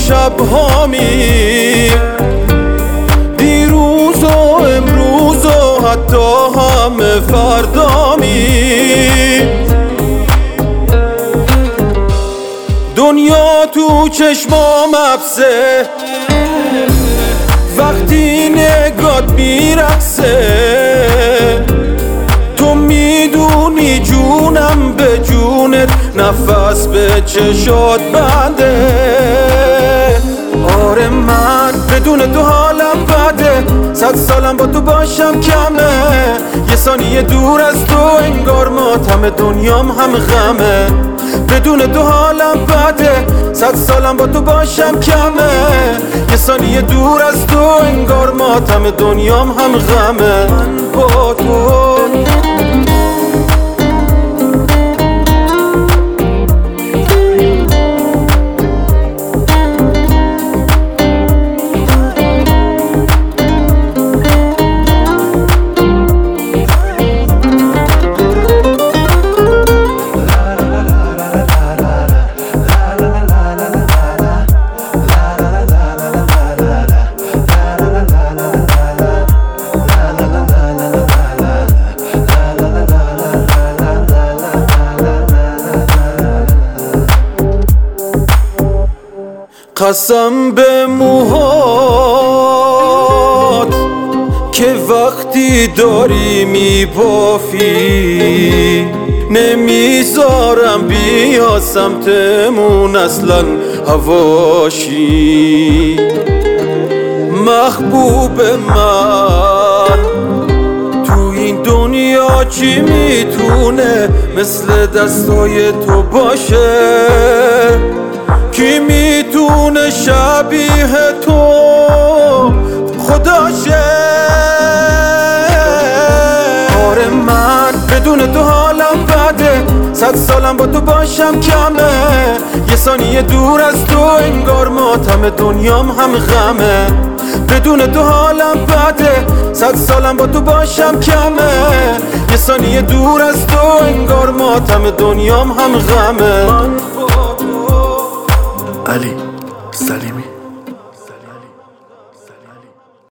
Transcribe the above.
شب‌هامی، دیروز و امروز و حتی همه فردامی. دنیا تو چشمام حبسه، وقتی نگات میرقصه. تو میدونی جونم به جونت، نفس به چشات بنده. آره من بدون تو حالم بده، 100 سالم با تو باشم کمه. یه ثانیه دور از تو انگار ماتم دنیام هم غمه. بدون تو حالم بده، 100 سالم با تو باشم کمه. یه ثانیه دور از تو انگار ماتم دنیام هم غمه. من با تو قسم به موهات که وقتی داری میبافی، نمیذارم بیا سمتمون اصلا هواشی. محبوب من تو این دنیا چی میتونه مثل دستای تو باشه؟ کی میتونه شبیه تو خداشه؟ آره من بدون تو حالم بده، 100 سالم با تو باشم کمه. یه ثانیه دور از تو انگار ماتم دنیام هم غمه. بدون تو حالم بده، 100 سالم با تو باشم کمه. یه ثانیه دور از تو انگار ماتم دنیام هم غمه. علی سلیمی.